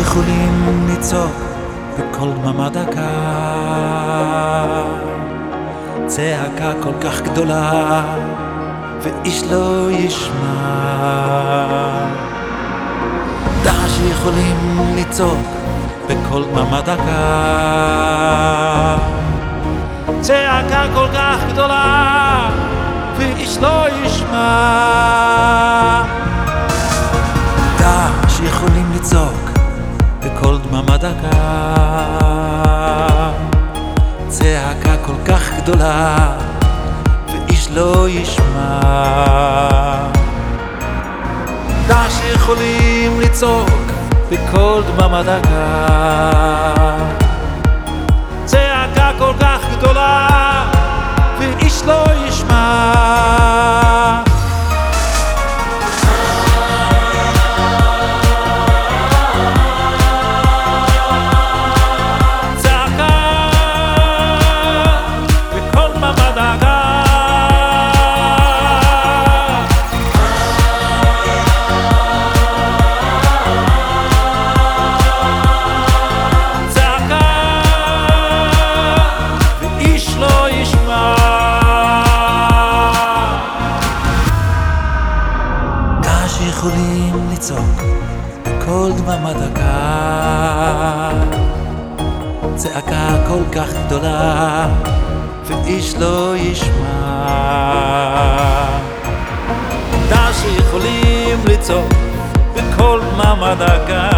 שיכולים לצעוק בכל דממה דקה, צעקה כל כך גדולה ואיש לא ישמע. שיכולים לצעוק בכל דממה דקה, צעקה כל כך גדולה ואיש לא ישמע. שיכולים לצעוק בכל דממה דקה, צעקה כל כך גדולה ואיש לא ישמע. שיכולים לצעוק בכל דממה דקה, צעקה כל כך גדולה ואיש לא ישמע. שיכולים לצעוק בכל דממה דקה, צעקה כל כך גדולה ואיש לא ישמע. שיכולים לצעוק בכל דממה דקה,